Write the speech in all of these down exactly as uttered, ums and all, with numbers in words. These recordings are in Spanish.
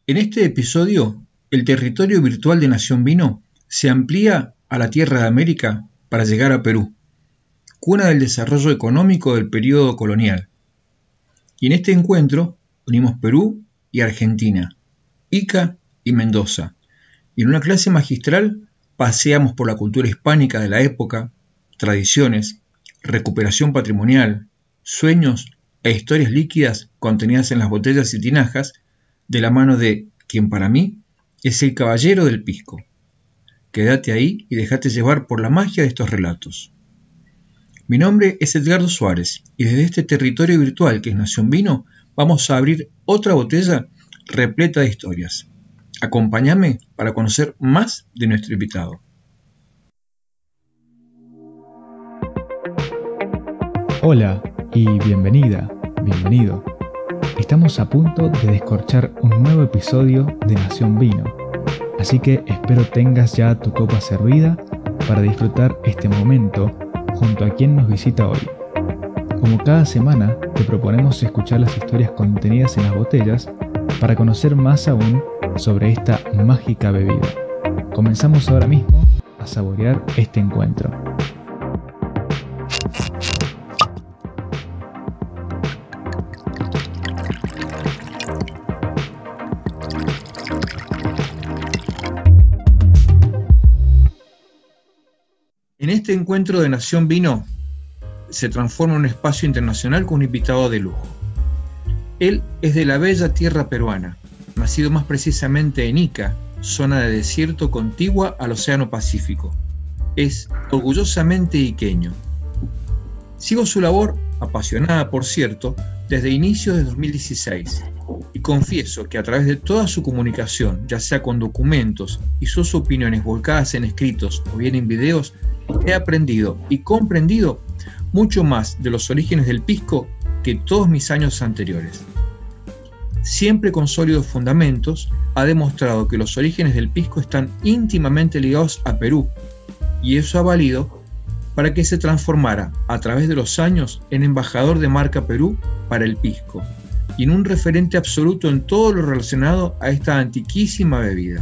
En este episodio, el territorio virtual de Nación Vino se amplía a la Tierra de América para llegar a Perú, cuna del desarrollo económico del período colonial. Y en este encuentro unimos Perú y Argentina, Ica y Mendoza, y en una clase magistral paseamos por la cultura hispánica de la época, tradiciones, recuperación patrimonial, sueños e historias líquidas contenidas en las botellas y tinajas, de la mano de quien para mí es el caballero del pisco. Quédate ahí y déjate llevar por la magia de estos relatos. Mi nombre es Edgardo Suárez y desde este territorio virtual que es Nación Vino vamos a abrir otra botella repleta de historias. Acompáñame para conocer más de nuestro invitado. Hola y bienvenida, bienvenido. Estamos a punto de descorchar un nuevo episodio de Nación Vino, así que espero tengas ya tu copa servida para disfrutar este momento junto a quien nos visita hoy. Como cada semana, te proponemos escuchar las historias contenidas en las botellas para conocer más aún sobre esta mágica bebida. Comenzamos ahora mismo a saborear este encuentro. En este encuentro de Nación Vino se transforma en un espacio internacional con un invitado de lujo. Él es de la bella tierra peruana, nacido más precisamente en Ica, zona de desierto contigua al Océano Pacífico. Es orgullosamente iqueño. Sigo su labor, apasionada por cierto, desde inicios de dos mil dieciséis, y confieso que a través de toda su comunicación, ya sea con documentos y sus opiniones volcadas en escritos o bien en videos, he aprendido y comprendido mucho más de los orígenes del pisco que todos mis años anteriores. Siempre con sólidos fundamentos, ha demostrado que los orígenes del pisco están íntimamente ligados a Perú, y eso ha valido para que se transformara a través de los años en embajador de marca Perú para el pisco, y en un referente absoluto en todo lo relacionado a esta antiquísima bebida.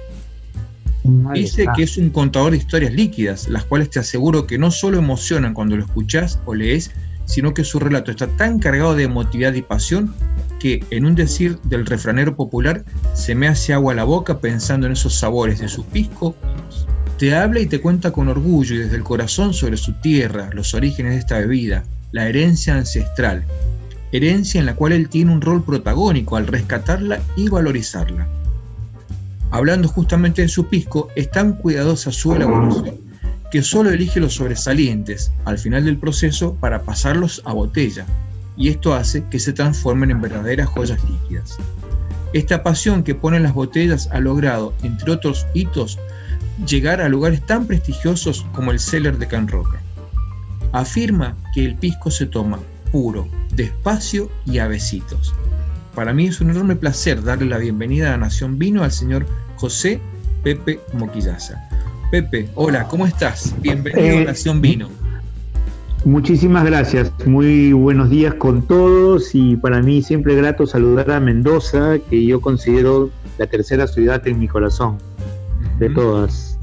Dice que es un contador de historias líquidas, las cuales te aseguro que no solo emocionan cuando lo escuchás o lees, sino que su relato está tan cargado de emotividad y pasión que, en un decir del refranero popular, se me hace agua a la boca pensando en esos sabores de su pisco. Te habla y te cuenta con orgullo y desde el corazón sobre su tierra, los orígenes de esta bebida, la herencia ancestral, herencia en la cual él tiene un rol protagónico al rescatarla y valorizarla. Hablando justamente de su pisco, es tan cuidadosa su elaboración que solo elige los sobresalientes al final del proceso para pasarlos a botella, y esto hace que se transformen en verdaderas joyas líquidas. Esta pasión que pone en las botellas ha logrado, entre otros hitos, llegar a lugares tan prestigiosos como el Cellar de Can Roca. Afirma que el pisco se toma puro, despacio y a besitos. Para mí es un enorme placer darle la bienvenida a Nación Vino al señor José Pepe Moquillaza. Pepe, hola, ¿cómo estás? Bienvenido eh, a Nación Vino. Muchísimas gracias, muy buenos días con todos y para mí siempre grato saludar a Mendoza, que yo considero la tercera ciudad en mi corazón, de uh-huh. todas.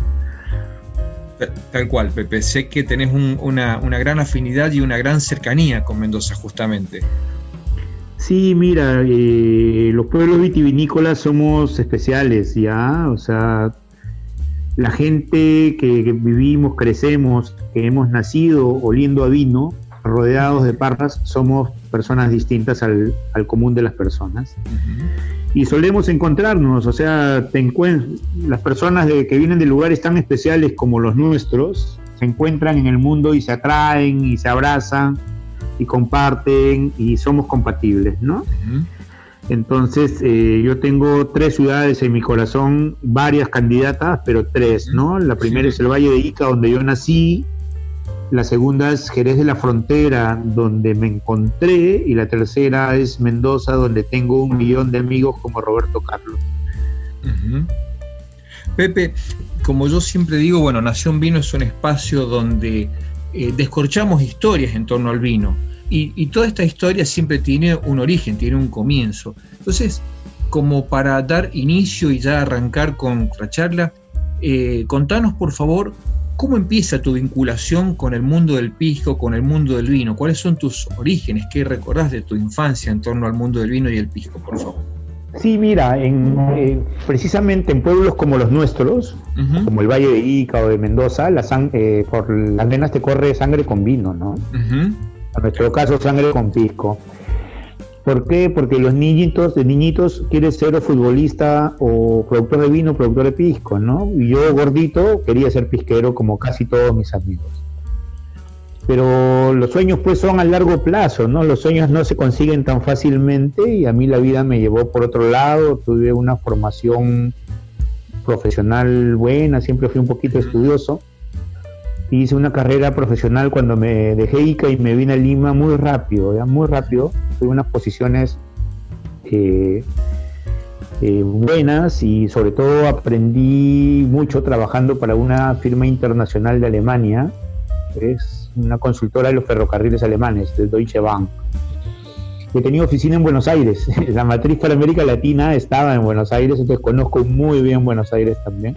Tal cual, Pepe, sé que tenés un, una, una gran afinidad y una gran cercanía con Mendoza justamente. Sí, mira, eh, los pueblos vitivinícolas somos especiales, ¿ya? O sea, la gente que, que vivimos, crecemos, que hemos nacido oliendo a vino, rodeados de parras, somos personas distintas al, al común de las personas. Uh-huh. Y solemos encontrarnos, o sea, te encuent- las personas de, que vienen de lugares tan especiales como los nuestros, se encuentran en el mundo y se atraen y se abrazan y comparten y somos compatibles, ¿no? Uh-huh. Entonces, eh, yo tengo tres ciudades en mi corazón, varias candidatas, pero tres, ¿no? La primera sí. es el Valle de Ica, donde yo nací. La segunda es Jerez de la Frontera, donde me encontré. Y la tercera es Mendoza, donde tengo un millón de amigos como Roberto Carlos. Uh-huh. Pepe, como yo siempre digo, bueno, Nación Vino es un espacio donde eh, descorchamos historias en torno al vino. Y, y toda esta historia siempre tiene un origen, tiene un comienzo. Entonces, como para dar inicio y ya arrancar con la charla, eh, contanos por favor cómo empieza tu vinculación con el mundo del pisco, con el mundo del vino. ¿Cuáles son tus orígenes? ¿Qué recordás de tu infancia en torno al mundo del vino y el pisco, por favor? Sí, mira, en, eh, precisamente en pueblos como los nuestros, uh-huh. como el Valle de Ica o de Mendoza, la sang- eh, por las venas te corre sangre con vino, ¿no? Uh-huh. En nuestro caso, sangre con pisco. ¿Por qué? Porque los niñitos, de niñitos, quieren ser o futbolista o productor de vino, productor de pisco, ¿no? Y yo, gordito, quería ser pisquero como casi todos mis amigos. Pero los sueños pues son a largo plazo, ¿no? Los sueños no se consiguen tan fácilmente y a mí la vida me llevó por otro lado. Tuve una formación profesional buena, siempre fui un poquito estudioso. Hice una carrera profesional cuando me dejé Ica y me vine a Lima muy rápido, ¿ya? Muy rápido. Tuve unas posiciones eh, eh, buenas y sobre todo aprendí mucho trabajando para una firma internacional de Alemania. Es una consultora de los ferrocarriles alemanes, del Deutsche Bahn. He tenido oficina en Buenos Aires. La matriz para América Latina estaba en Buenos Aires, entonces conozco muy bien Buenos Aires también.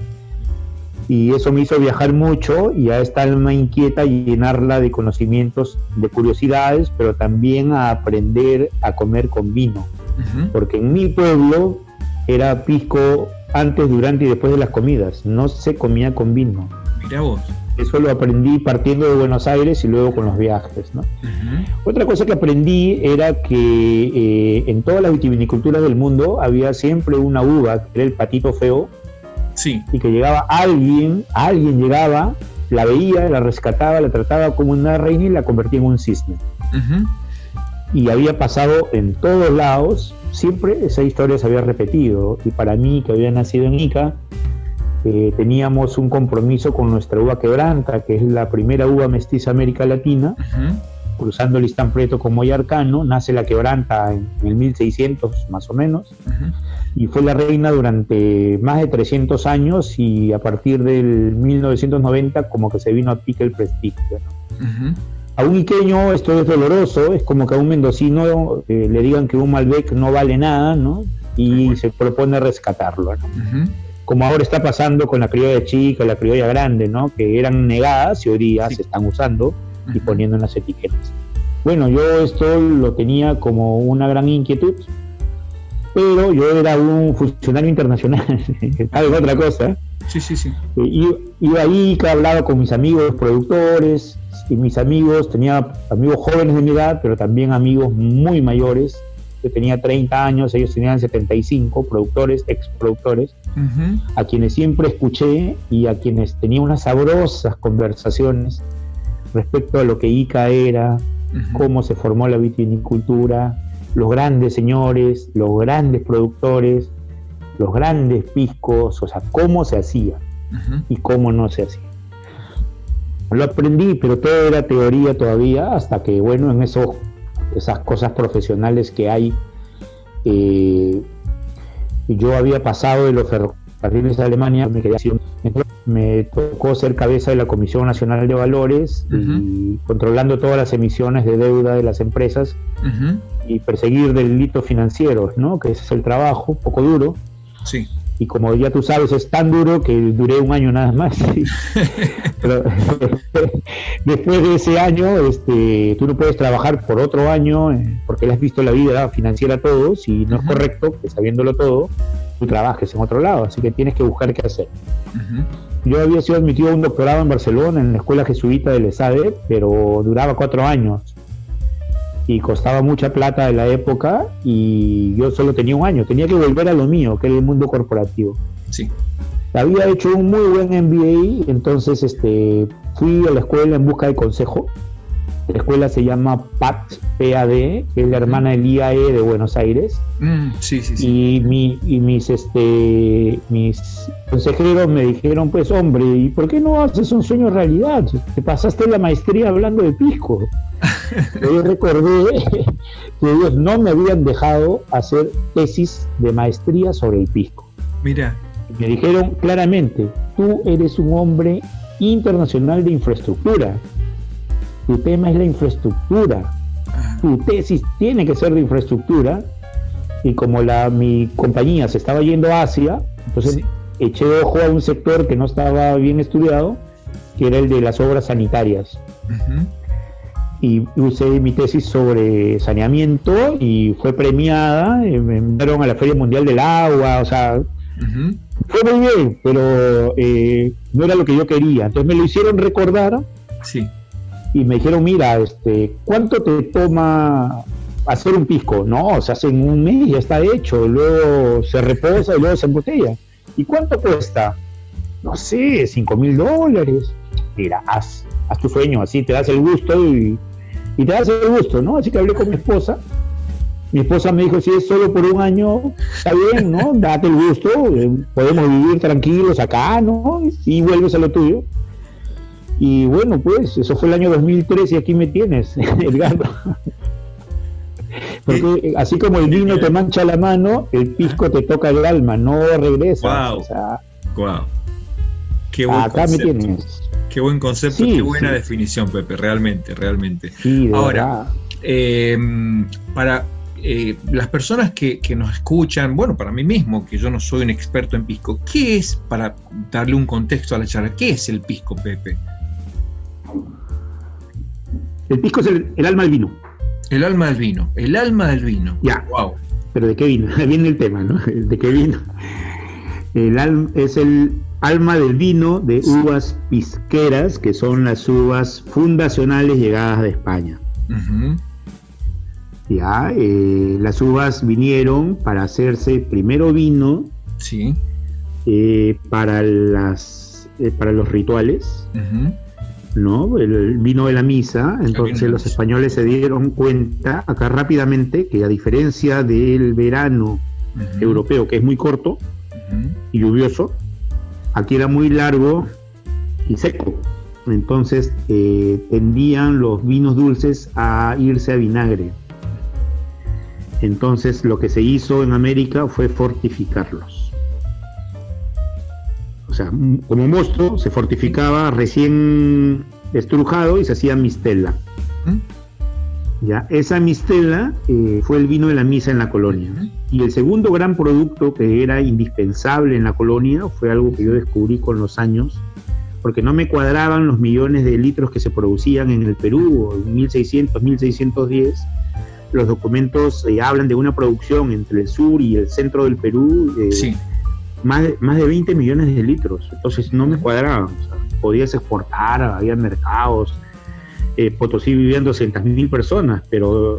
Y eso me hizo viajar mucho y a esta alma inquieta llenarla de conocimientos, de curiosidades, pero también a aprender a comer con vino. Uh-huh. Porque en mi pueblo era pisco antes, durante y después de las comidas. No se comía con vino. Mirá vos. Eso lo aprendí partiendo de Buenos Aires y luego con los viajes, ¿no? Uh-huh. Otra cosa que aprendí era que eh, en todas las vitiviniculturas del mundo había siempre una uva, que era el patito feo. Sí. Y que llegaba alguien, alguien llegaba, la veía, la rescataba, la trataba como una reina y la convertía en un cisne. Uh-huh. Y había pasado en todos lados, siempre esa historia se había repetido. Y para mí, que había nacido en Ica, eh, teníamos un compromiso con nuestra uva quebranta, que es la primera uva mestiza de América Latina. Uh-huh. Cruzando el Listán Prieto con Moyarcano, nace la quebranta en, en el mil seiscientos más o menos. Uh-huh. Y fue la reina durante más de trescientos años y a partir del mil novecientos noventa como que se vino a pique el prestigio, ¿no? Uh-huh. A un iqueño esto es doloroso, es como que a un mendocino eh, le digan que un Malbec no vale nada, ¿no? Y uh-huh. se propone rescatarlo, ¿no? Uh-huh. Como ahora está pasando con la criolla chica, la criolla grande, ¿no? Que eran negadas y hoy día sí. se están usando uh-huh. y poniendo en las etiquetas. Bueno, yo esto lo tenía como una gran inquietud, pero yo era un funcionario internacional, ¿sabes? Otra cosa. Sí, sí, sí. Eh, iba ahí, que hablaba con mis amigos productores, y mis amigos, tenía amigos jóvenes de mi edad, pero también amigos muy mayores. Yo tenía treinta años, ellos tenían setenta y cinco, productores, exproductores, uh-huh. a quienes siempre escuché y a quienes tenía unas sabrosas conversaciones respecto a lo que Ica era, uh-huh. cómo se formó la vitivinicultura, los grandes señores, los grandes productores, los grandes piscos, o sea, cómo se hacía uh-huh. y cómo no se hacía. Lo aprendí, pero todo era teoría todavía, hasta que, bueno, en eso, esas cosas profesionales que hay, eh, yo había pasado de los ferrocarriles de Alemania, me, quedé así, me tocó ser cabeza de la Comisión Nacional de Valores uh-huh. y controlando todas las emisiones de deuda de las empresas uh-huh. y perseguir delitos financieros, ¿no? Que ese es el trabajo, un poco duro. Sí. Y como ya tú sabes, es tan duro que duré un año nada más. Pero después de ese año, este, tú no puedes trabajar por otro año eh, porque le has visto la vida financiera a todos y no uh-huh. es correcto que sabiéndolo todo, tú trabajes en otro lado. Así que tienes que buscar qué hacer. Uh-huh. Yo había sido admitido a un doctorado en Barcelona, en la escuela jesuita del ESADE, pero duraba cuatro años. Y costaba mucha plata de la época y yo solo tenía un año, tenía que volver a lo mío, que era el mundo corporativo. Sí. Había hecho un muy buen M B A, entonces este, fui a la escuela en busca de consejo. La escuela se llama P A D, P A D, que es la hermana del I A E de Buenos Aires. Mm, sí, sí, sí. Y, mi, y mis, este, mis consejeros me dijeron, pues hombre, ¿y por qué no haces un sueño realidad? Te pasaste la maestría hablando de pisco. Yo recordé que ellos no me habían dejado hacer tesis de maestría sobre el pisco. Mira. Me dijeron claramente, tú eres un hombre internacional de infraestructura. Tu tema es la infraestructura. Tu tesis tiene que ser de infraestructura y como la, mi compañía se estaba yendo a Asia, entonces sí. eché ojo a un sector que no estaba bien estudiado, que era el de las obras sanitarias. Uh-huh. Y usé mi tesis sobre saneamiento y fue premiada, me enviaron a la Feria Mundial del Agua, o sea, uh-huh. fue muy bien, pero eh, no era lo que yo quería. Entonces me lo hicieron recordar sí. y me dijeron, mira, este, ¿cuánto te toma hacer un pisco? No, se hace en un mes, ya está hecho, luego se reposa y luego se embotella. ¿Y cuánto cuesta? No sé, cinco mil dólares. Mira, haz, haz tu sueño, así te das el gusto y, y te das el gusto, ¿no? Así que hablé con mi esposa. Mi esposa me dijo, si es solo por un año, está bien, ¿no? Date el gusto, eh, podemos vivir tranquilos acá, ¿no? Y vuelves a lo tuyo. Y bueno, pues, eso fue el año dos mil tres y aquí me tienes, Edgardo. Porque así como el vino te mancha la mano, el pisco te toca el alma, no regresa. Wow. O sea, wow. Qué buen acá concepto. Me tienes. Qué buen concepto, sí, qué buena sí. definición, Pepe, realmente, realmente. Sí, de Ahora, eh, para eh, las personas que, que nos escuchan, bueno, para mí mismo, que yo no soy un experto en pisco, ¿qué es, para darle un contexto a la charla, qué es el pisco, Pepe? El pisco es el, el alma del vino. El alma del vino, el alma del vino. Ya. Wow. Pero ¿de qué vino? Viene el tema, ¿no? ¿De qué vino? El alma es el alma del vino de uvas pisqueras, que son las uvas fundacionales llegadas de España. Uh-huh. Ya, eh, las uvas vinieron para hacerse primero vino, sí, eh, para las eh, para los rituales. Uh-huh. ¿No? El, el vino de la misa. Entonces los españoles se dieron cuenta acá rápidamente que, a diferencia del verano uh-huh. europeo, que es muy corto uh-huh. y lluvioso, aquí era muy largo y seco. Entonces eh, tendían los vinos dulces a irse a vinagre. Entonces lo que se hizo en América fue fortificarlos. O sea, como mosto se fortificaba recién estrujado y se hacía mistela. ¿Mm? Ya, esa mistela eh, fue el vino de la misa en la colonia. ¿Mm? Y el segundo gran producto que era indispensable en la colonia fue algo que yo descubrí con los años, porque no me cuadraban los millones de litros que se producían en el Perú en mil seiscientos, mil seiscientos diez. Los documentos eh, hablan de una producción entre el sur y el centro del Perú. Eh, sí. Más de, más de veinte millones de litros, entonces no me cuadraban. O sea, podías exportar, había mercados, eh, Potosí vivían doscientas mil personas, pero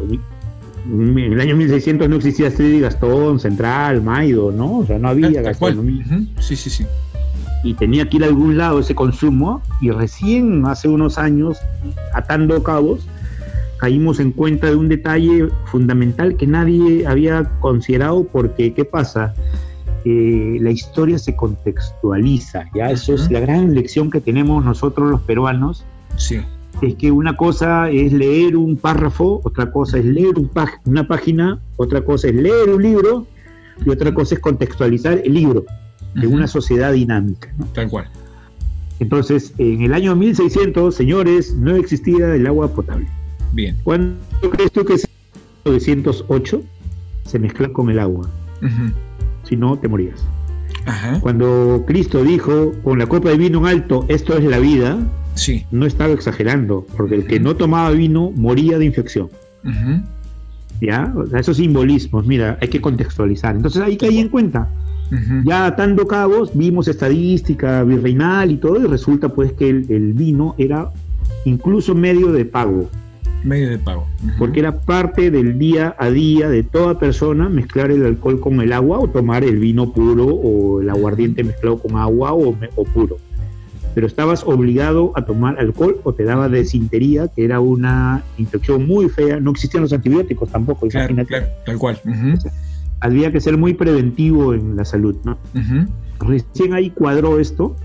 en el año mil seiscientos no existía Estrella y Gastón, Central, Maido, ¿no? O sea, no había gastronomía. Uh-huh. Sí, sí, sí. Y tenía que ir a algún lado ese consumo, y recién hace unos años, atando cabos, caímos en cuenta de un detalle fundamental que nadie había considerado, porque, ¿qué pasa? Eh, la historia se contextualiza, ¿ya? Eso uh-huh. es la gran lección que tenemos nosotros los peruanos. Sí. Es que una cosa es leer un párrafo, otra cosa es leer un pag- una página, otra cosa es leer un libro, y otra cosa es contextualizar el libro de uh-huh. una sociedad dinámica, ¿no? Tal cual. Entonces, en el año mil seiscientos, señores, no existía el agua potable. Bien. ¿Cuándo crees tú que en mil novecientos ocho se mezcló con el agua? Uh-huh. Si no, te morías. Ajá. Cuando Cristo dijo, con la copa de vino en alto, esto es la vida, sí. no estaba exagerando, porque uh-huh. el que no tomaba vino moría de infección. Uh-huh. ¿Ya? O sea, esos simbolismos, mira, hay que contextualizar. Entonces ahí caí en cuenta. Uh-huh. Ya atando cabos, vimos estadística virreinal y todo, y resulta pues que el, el vino era incluso medio de pago. Medio de pago. Uh-huh. Porque era parte del día a día de toda persona mezclar el alcohol con el agua, o tomar el vino puro o el aguardiente mezclado con agua o, o puro. Pero estabas obligado a tomar alcohol o te daba desintería, que era una infección muy fea. No existían los antibióticos tampoco, claro, imagínate. Claro, tal cual. Uh-huh. O sea, había que ser muy preventivo en la salud, ¿no? Uh-huh. Recién ahí cuadró esto.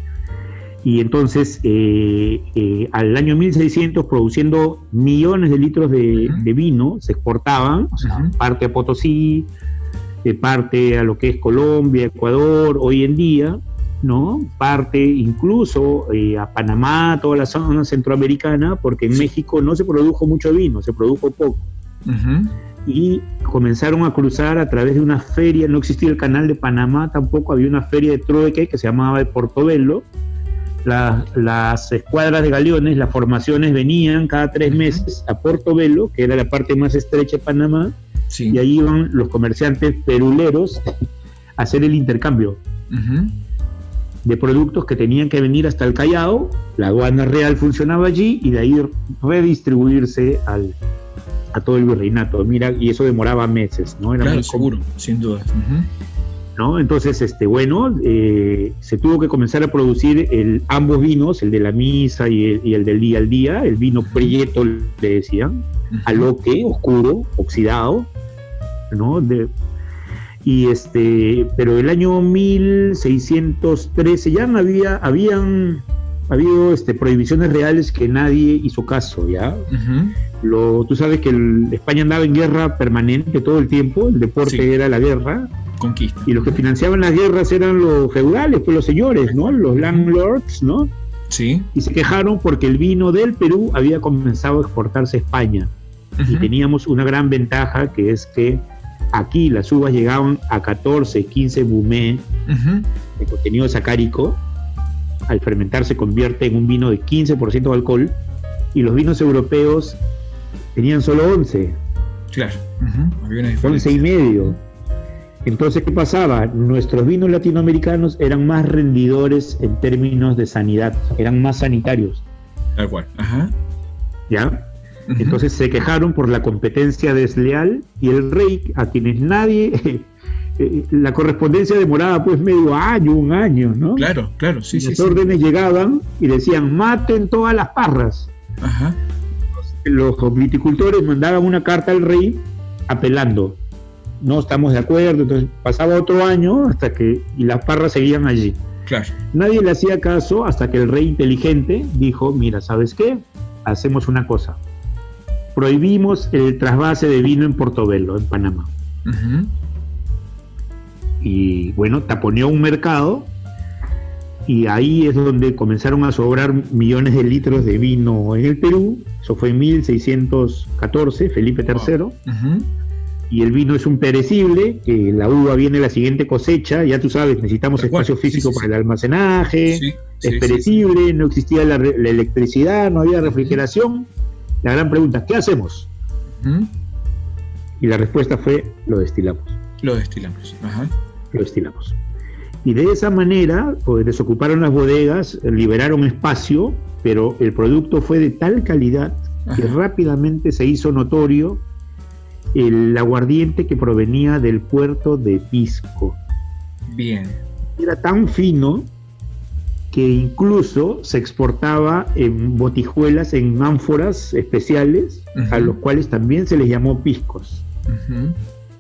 Y entonces, eh, eh, al año mil seiscientos, produciendo millones de litros de, uh-huh. de vino, se exportaban, o sea, uh-huh. parte a Potosí, eh, parte a lo que es Colombia, Ecuador, hoy en día, ¿no? Parte incluso eh, a Panamá, toda la zona centroamericana, porque en sí. México no se produjo mucho vino, se produjo poco. Uh-huh. y comenzaron a cruzar a través de una feria. No existía el canal de Panamá tampoco, había una feria de trueque que se llamaba de Portobelo. La, las escuadras de galeones, las formaciones venían cada tres meses a Portobelo, que era la parte más estrecha de Panamá, sí. Y ahí iban los comerciantes peruleros a hacer el intercambio uh-huh. de productos que tenían que venir hasta el Callao. La aduana real funcionaba allí y de ahí redistribuirse al, a todo el virreinato. Mira, y eso demoraba meses, ¿no? Era claro, muy seguro, común. Sin duda. Uh-huh. ¿No? Entonces, este, bueno, eh, se tuvo que comenzar a producir el, ambos vinos, el de la misa y el, y el del día al día. El vino prieto, le decían, uh-huh. aloque, oscuro, oxidado, ¿no? De, y este, pero el año mil seiscientos trece ya no había, habían habido este, prohibiciones reales que nadie hizo caso, ¿ya? Uh-huh. Lo, tú sabes que el, España andaba en guerra permanente todo el tiempo, el deporte sí. era la guerra. Conquista. Y los que financiaban las guerras eran los feudales, pues los señores, ¿no? Los landlords, ¿no? Sí. Y se quejaron porque el vino del Perú había comenzado a exportarse a España. Uh-huh. Y teníamos una gran ventaja, que es que aquí las uvas llegaban a catorce, quince bumé uh-huh. de contenido sacárico. Al fermentar se convierte en un vino de quince por ciento de alcohol, y los vinos europeos tenían solo once. Claro. Uh-huh. Había una diferencia. once y medio. Entonces, ¿qué pasaba? Nuestros vinos latinoamericanos eran más rendidores en términos de sanidad, eran más sanitarios. Tal cual. Ajá. ¿Ya? Uh-huh. Entonces se quejaron por la competencia desleal, y el rey, a quienes nadie... Eh, la correspondencia demoraba pues medio año, un año, ¿no? Claro, claro, sí, Los sí. órdenes sí. llegaban y decían, maten todas las parras. Ajá. Los, los viticultores mandaban una carta al rey apelando. No estamos de acuerdo. Entonces pasaba otro año hasta que y las parras seguían allí. Claro. Nadie le hacía caso hasta que el rey inteligente dijo, mira, ¿sabes qué? Hacemos una cosa. Prohibimos el trasvase de vino en Portobelo, en Panamá. Uh-huh. Y bueno, taponeó un mercado, y ahí es donde comenzaron a sobrar millones de litros de vino en el Perú. Eso fue en mil seiscientos catorce, Felipe tercero. Uh-huh. Y el vino es un perecible, que la uva viene la siguiente cosecha, ya tú sabes, necesitamos Tal espacio cual. físico sí, sí, para sí. el almacenaje, sí, es sí, perecible, sí, sí. no existía la, la electricidad, no había refrigeración. La gran pregunta, ¿qué hacemos? Uh-huh. Y la respuesta fue, lo destilamos. Lo destilamos, ajá. Lo destilamos. Y de esa manera, pues, desocuparon las bodegas, liberaron espacio, pero el producto fue de tal calidad Ajá. que rápidamente se hizo notorio el aguardiente que provenía del puerto de Pisco. Bien. Era tan fino que incluso se exportaba en botijuelas, en ánforas especiales, uh-huh. a los cuales también se les llamó piscos. Uh-huh.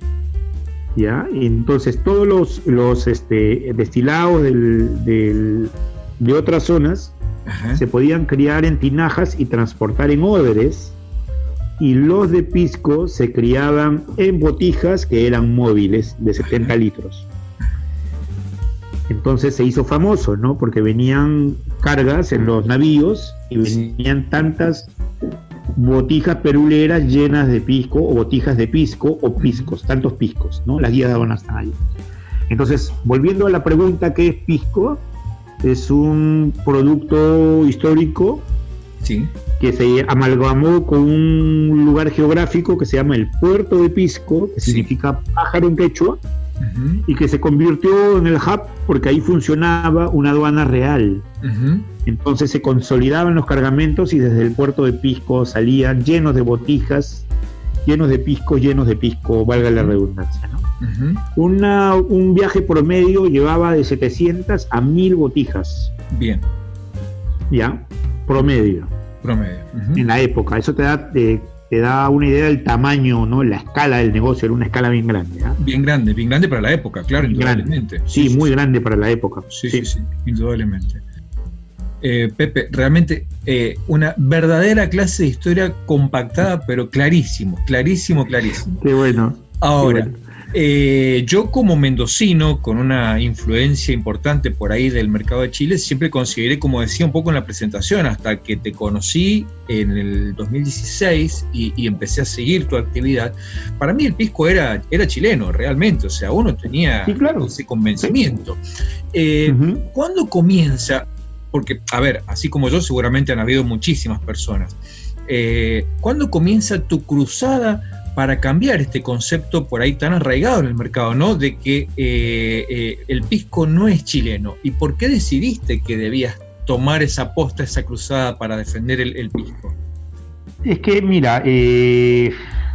¿Ya? Entonces todos los, los este, destilados del, del, de otras zonas Ajá. se podían criar en tinajas y transportar en odres, y los de Pisco se criaban en botijas que eran móviles de setenta Ajá. litros. Entonces se hizo famoso, ¿no? Porque venían cargas en los navíos y venían tantas botijas peruleras llenas de pisco, o botijas de pisco, o piscos, tantos piscos, ¿no? Las guías de aduanas están ahí. Entonces, volviendo a la pregunta, ¿qué es pisco? Es un producto histórico sí. que se amalgamó con un lugar geográfico que se llama el Puerto de Pisco, que sí. significa pájaro en quechua, uh-huh. y que se convirtió en el hub porque ahí funcionaba una aduana real. Uh-huh. Entonces se consolidaban los cargamentos y desde el puerto de Pisco salían llenos de botijas, llenos de pisco, llenos de pisco, valga la redundancia, ¿no? Uh-huh. Una, un viaje promedio llevaba de setecientas a mil botijas. Bien. ¿Ya? Promedio. Promedio. Uh-huh. En la época. Eso te da, te, te da una idea del tamaño, ¿no? La escala del negocio, era una escala bien grande. ¿eh? Bien grande, bien grande para la época, claro, indudablemente. Sí, sí, sí, muy sí. grande para la época. Sí, sí, sí, sí indudablemente. Eh, Pepe, realmente eh, una verdadera clase de historia compactada, pero clarísimo, clarísimo, clarísimo. Qué bueno. Ahora, qué bueno. Eh, yo como mendocino, con una influencia importante por ahí del mercado de Chile, siempre consideré, como decía un poco en la presentación, hasta que te conocí en el dos mil dieciséis y, y empecé a seguir tu actividad, para mí el pisco era, era chileno, realmente, o sea, uno tenía sí, claro. ese convencimiento. Eh, uh-huh. ¿Cuándo comienza? Porque, a ver, así como yo, seguramente han habido muchísimas personas. Eh, ¿Cuándo comienza tu cruzada para cambiar este concepto por ahí tan arraigado en el mercado, ¿no? De que eh, eh, el pisco no es chileno? ¿Y por qué decidiste que debías tomar esa posta, esa cruzada para defender el, el pisco? Es que, mira, eh,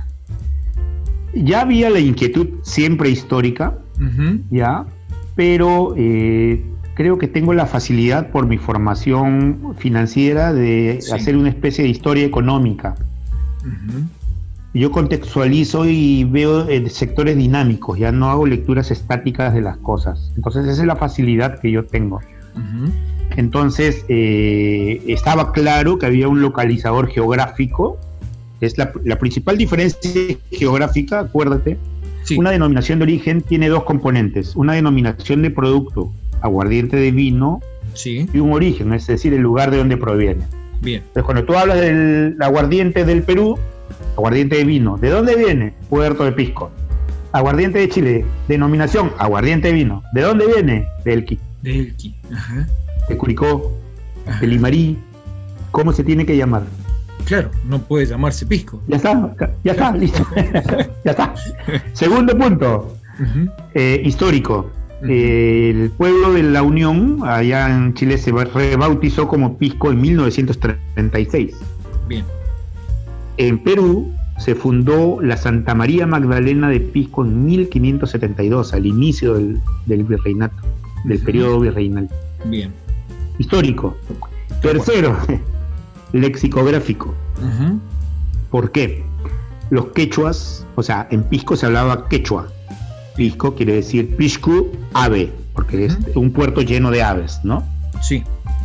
ya había la inquietud siempre histórica, uh-huh. ya, pero eh, creo que tengo la facilidad por mi formación financiera de sí. hacer una especie de historia económica. Uh-huh. Yo contextualizo y veo eh, sectores dinámicos, ya no hago lecturas estáticas de las cosas. Entonces esa es la facilidad que yo tengo. Uh-huh. Entonces eh, estaba claro que había un localizador geográfico, que es la, la principal diferencia geográfica, acuérdate. Sí. Una denominación de origen tiene dos componentes, una denominación de producto, aguardiente de vino, sí. y un origen, es decir, el lugar de donde proviene. Bien. Entonces cuando tú hablas del aguardiente del Perú, aguardiente de vino, ¿de dónde viene? Puerto de Pisco. Aguardiente de Chile, denominación, aguardiente de vino. ¿De dónde viene? De Elqui. De Elqui, ajá. De Curicó, ajá. De Limarí. ¿Cómo se tiene que llamar? Claro, no puede llamarse pisco. Ya está, ya está, listo. Ya está. Segundo punto, uh-huh. eh, histórico. Uh-huh. Eh, el pueblo de La Unión, allá en Chile, se rebautizó como Pisco en mil novecientos treinta y seis. Bien. En Perú se fundó la Santa María Magdalena de Pisco en mil quinientos setenta y dos, al inicio del, del virreinato, del uh-huh. periodo virreinal. Bien. Histórico. Tercero, lexicográfico. Uh-huh. ¿Por qué? Los quechuas, o sea, en Pisco se hablaba quechua. Pisco quiere decir piscu, ave, porque uh-huh. es un puerto lleno de aves, ¿no? Sí.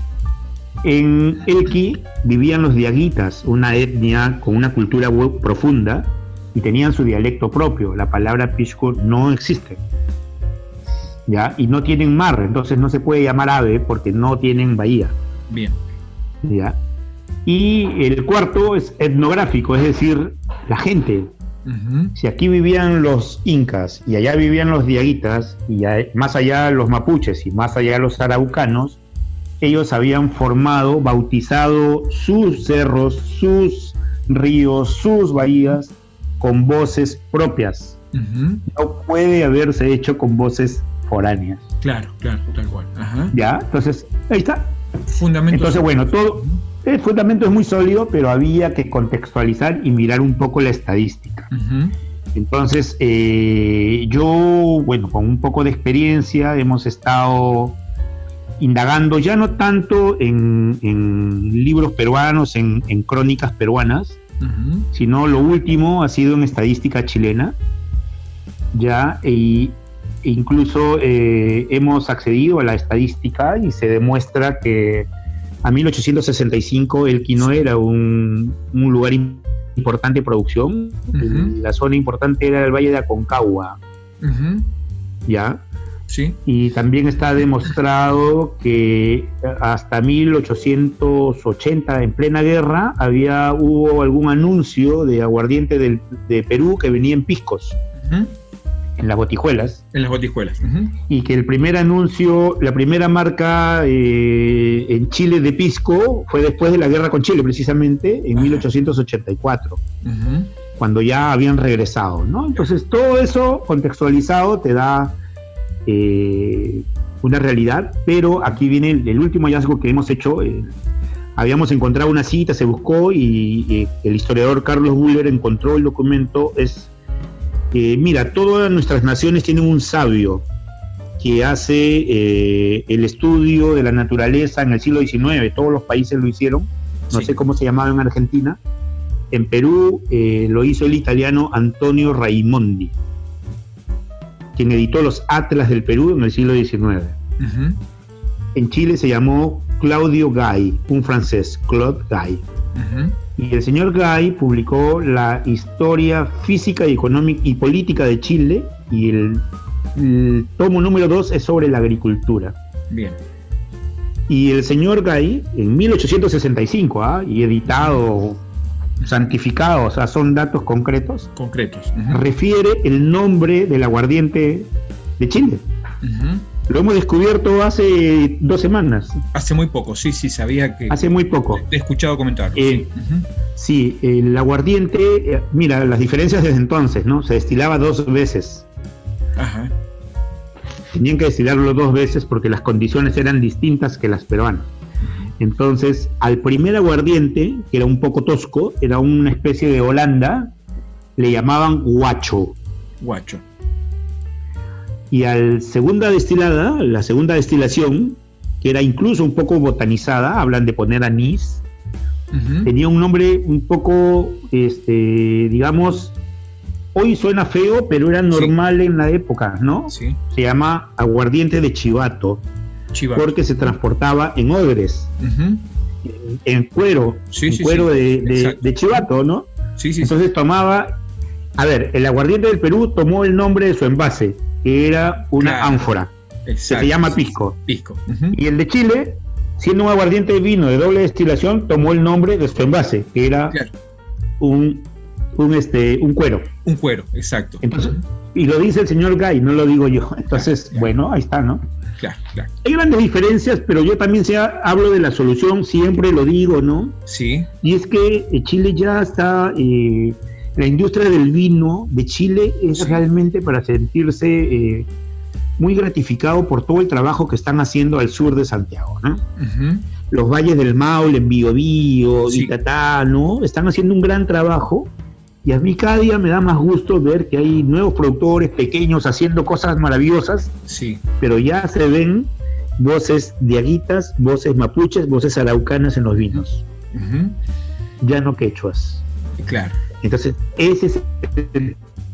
En Elqui vivían los diaguitas, una etnia con una cultura profunda, y tenían su dialecto propio. La palabra pisco no existe, ¿ya? Y no tienen mar, entonces no se puede llamar ave porque no tienen bahía. Bien. ¿Ya? Y el cuarto es etnográfico, es decir, la gente. Uh-huh. Si aquí vivían los incas y allá vivían los diaguitas, y más allá los mapuches y más allá los araucanos, ellos habían formado, bautizado sus cerros, sus ríos, sus bahías con voces propias. Uh-huh. No puede haberse hecho con voces foráneas. Claro, claro, tal cual. Ajá. Ya, entonces, ahí está. Fundamento. Entonces, bueno, todo, el fundamento es muy sólido, pero había que contextualizar y mirar un poco la estadística. Uh-huh. Entonces, eh, yo, bueno, con un poco de experiencia, hemos estado indagando ya no tanto en, en libros peruanos, en, en crónicas peruanas, uh-huh. sino lo último ha sido en estadística chilena, ya, e, e incluso eh, hemos accedido a la estadística y se demuestra que a mil ochocientos sesenta y cinco Elqui no era un, un lugar importante de producción, uh-huh. la zona importante era el Valle de Aconcagua, uh-huh. ya. Sí. Y también está demostrado que hasta mil ochocientos ochenta, en plena guerra, había hubo algún anuncio de aguardiente del, de Perú que venía en piscos, uh-huh. en las botijuelas. En las botijuelas. Uh-huh. Y que el primer anuncio, la primera marca eh, en Chile de pisco fue después de la guerra con Chile, precisamente, en uh-huh. mil ochocientos ochenta y cuatro. Uh-huh. Cuando ya habían regresado, ¿no? Entonces, todo eso contextualizado te da Eh, una realidad, pero aquí viene el, el último hallazgo que hemos hecho. Eh, habíamos encontrado una cita, se buscó y eh, el historiador Carlos Buller encontró el documento. Es eh, mira, todas nuestras naciones tienen un sabio que hace eh, el estudio de la naturaleza en el siglo diecinueve. Todos los países lo hicieron, no sí. sé cómo se llamaba en Argentina. En Perú eh, lo hizo el italiano Antonio Raimondi, quien editó los Atlas del Perú en el siglo diecinueve. Uh-huh. En Chile se llamó Claudio Gay, un francés, Claude Gay. Uh-huh. Y el señor Gay publicó la Historia Física y Económica y Política de Chile y el, el tomo número dos es sobre la agricultura. Bien. Y el señor Gay, en mil ochocientos sesenta y cinco, ¿ah? y editado, santificado, o sea, son datos concretos, concretos. Uh-huh. Refiere el nombre del aguardiente de Chile. Uh-huh. Lo hemos descubierto hace dos semanas. Hace muy poco, sí, sí, sabía que... Hace muy poco. He escuchado comentarlo. Eh, sí. Uh-huh. sí, el aguardiente, eh, mira, las diferencias desde entonces, ¿no? Se destilaba dos veces. Ajá. Tenían que destilarlo dos veces porque las condiciones eran distintas que las peruanas. Entonces, al primer aguardiente, que era un poco tosco, era una especie de Holanda, le llamaban guacho. Guacho. Y al segunda destilada, la segunda destilación, que era incluso un poco botanizada, hablan de poner anís, uh-huh. tenía un nombre un poco, este, digamos, hoy suena feo, pero era normal sí. en la época, ¿no? Sí. Se llama aguardiente de chivato, chivato. Porque se transportaba en odres, uh-huh. en, en cuero, sí, en sí, cuero sí. De, de, de chivato, ¿no? Sí, sí, Entonces sí. tomaba, a ver, el aguardiente del Perú tomó el nombre de su envase, que era una claro. ánfora, Exacto. que se llama pisco. Pisco. Uh-huh. Y el de Chile, siendo un aguardiente de vino de doble destilación, tomó el nombre de su envase, que era claro. un, un, este, un cuero. Un cuero, exacto. Entonces, y lo dice el señor Gay, no lo digo yo. Entonces, claro, claro. bueno, ahí está, ¿no? Claro, claro. Hay grandes diferencias, pero yo también sea, hablo de la solución, siempre lo digo, ¿no? Sí. Y es que Chile ya está... Eh, la industria del vino de Chile es sí. realmente para sentirse eh, muy gratificado por todo el trabajo que están haciendo al sur de Santiago, ¿no? Uh-huh. Los valles del Maule, en Biobío, sí. Itatá, ¿no? Están haciendo un gran trabajo y a mí cada día me da más gusto ver que hay nuevos productores pequeños haciendo cosas maravillosas, sí. pero ya se ven voces diaguitas, voces mapuches, voces araucanas en los vinos. Uh-huh. Ya no quechuas. Claro. Entonces, ese es el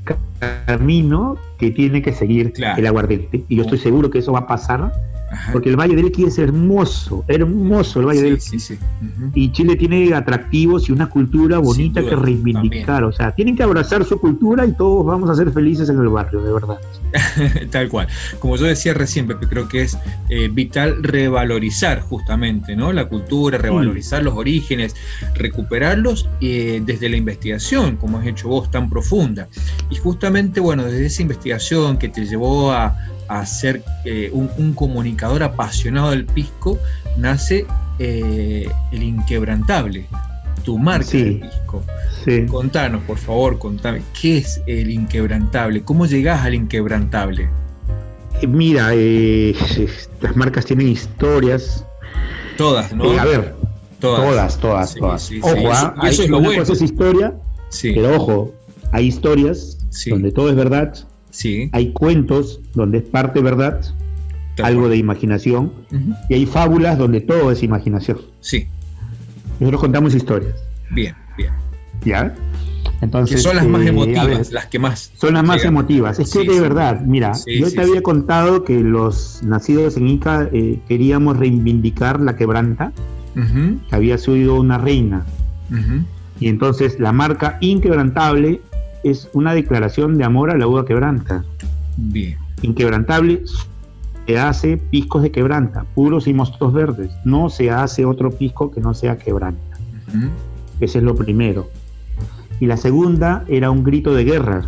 camino que tiene que seguir claro. el aguardiente. Y yo estoy seguro que eso va a pasar, Ajá. porque el Valle del Elqui es hermoso, hermoso el Valle sí, del Elqui. Sí, sí. Uh-huh. Y Chile tiene atractivos y una cultura bonita duda, que reivindicar. También. O sea, tienen que abrazar su cultura y todos vamos a ser felices en el barrio, de verdad. Tal cual. Como yo decía recién, Pepe, creo que es eh, vital revalorizar justamente, ¿no? La cultura, revalorizar sí. los orígenes, recuperarlos eh, desde la investigación, como has hecho vos, tan profunda. Y justamente, bueno, desde esa investigación que te llevó a, a ser eh, un, un comunicador apasionado del pisco, nace eh, el Inquebrantable, tu marca sí. del pisco. Sí. Contanos, por favor, contame, ¿qué es el Inquebrantable? ¿Cómo llegás al Inquebrantable? Mira, eh, las marcas tienen historias. Todas, ¿no? Eh, a ver, todas, todas, todas. Sí, todas. Sí, ojo, sí, eso, hay, eso es lo una bueno. cosa es historia, sí. pero ojo, hay historias sí. donde todo es verdad, sí. hay cuentos donde es parte verdad, Tal algo cual. de imaginación, uh-huh. y hay fábulas donde todo es imaginación. Sí. Nosotros contamos historias. Bien, bien. ¿Ya? Entonces, que son las eh, más emotivas, ver, las que más son las más llegan. emotivas. Es que sí, de sí. verdad, mira, sí, yo sí, te había contado que los nacidos en Ica eh, queríamos reivindicar la quebranta, uh-huh. que había sido una reina. Uh-huh. Y entonces la marca Inquebrantable es una declaración de amor a la uva quebranta. Bien. Inquebrantable se hace piscos de quebranta, puros y mostos verdes. No se hace otro pisco que no sea quebranta. Uh-huh. Ese es lo primero. Y la segunda era un grito de guerra.